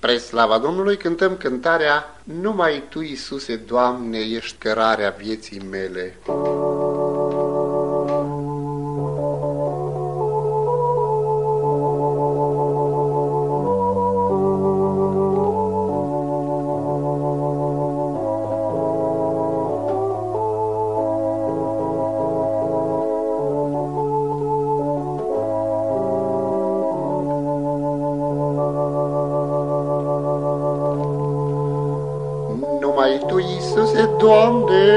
Spre slava Domnului cântăm cântarea Numai Tu, Iisuse, Doamne, ești cărarea vieții mele. Numai Tu, Iisuse, Doamne,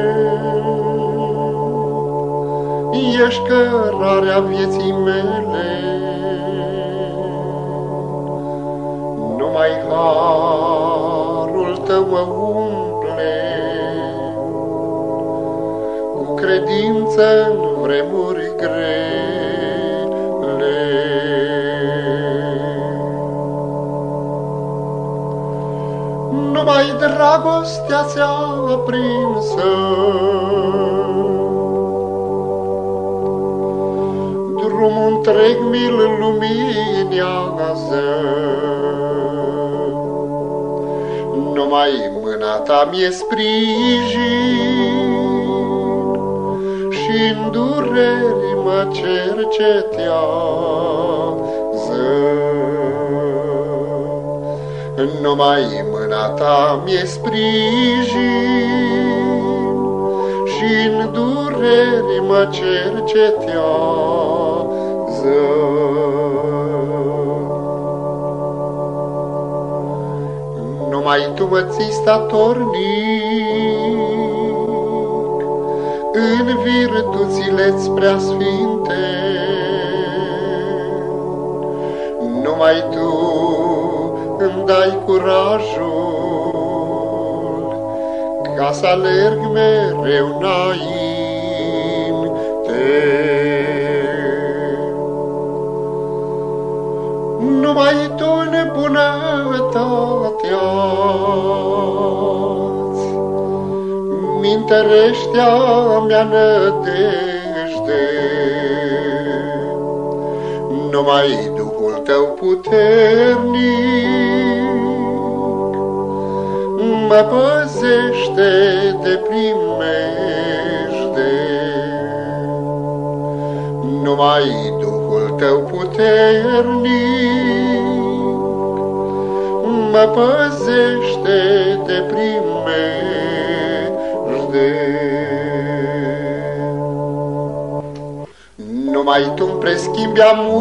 ești cărarea vieții mele. Numai harul Tău mă umple cu credință în vremuri grele. Numai dragostea ți-a aprinsă drumul întreg mi-l luminează. Numai mâna Ta mi-e sprijin și-n dureri mă cercetează. Numai mâna Ta mi-e sprijin și-n dureri mă cercetează. Numai Tu mă ții statornic în virtuțile-ți preasfinte. Numai Tu îmi dai curajul ca să alerg mereu înainte. Numai Tu în bunătatea-ți mi-întărești-a mea nădejde. Numai Duhul Tău puternic mă păzește de primejde. Numai Duhul Tău puternic mă păzește de primejde. Numai Tu-mi preschimbi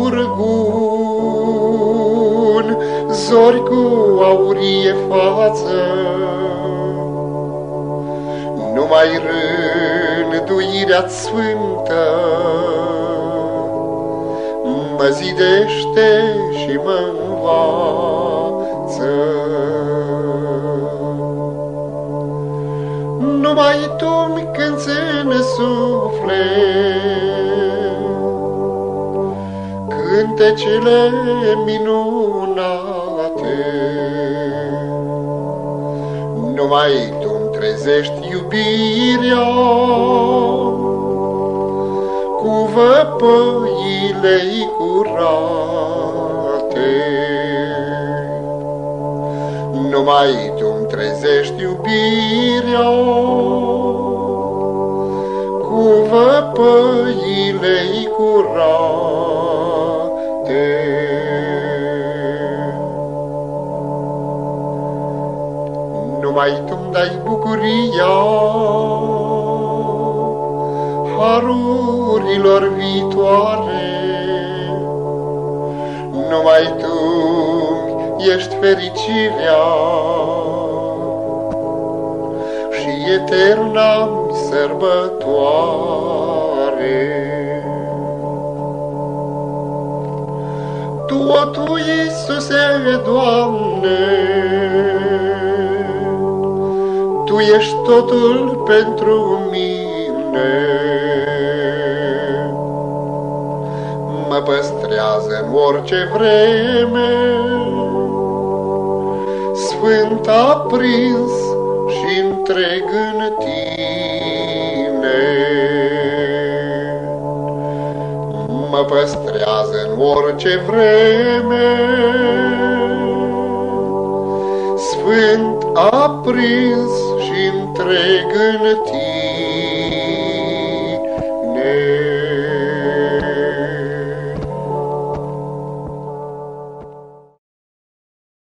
amurgun zori cu aurie față. Numai rânduirea-ți sfântă mă zidește și mă învață. Numai Tu-mi cânți în suflet cântecele minunate. Numai Tu-mi trezești iubirea cu văpăile-i curate. Numai Tu-mi trezești iubirea cu văpăile-i curate. Numai Tu-mi dai bucuria harurilor viitoare. Numai Tu ești fericirea și eterna-mi sărbătoare. Tu, Iisuse, Doamne, Tu ești totul pentru mine. Mă păstrează în orice vreme, sfânt aprins și întreg în Tine. Mă păstrează în orice vreme, cuvânt aprins și întreg în tine.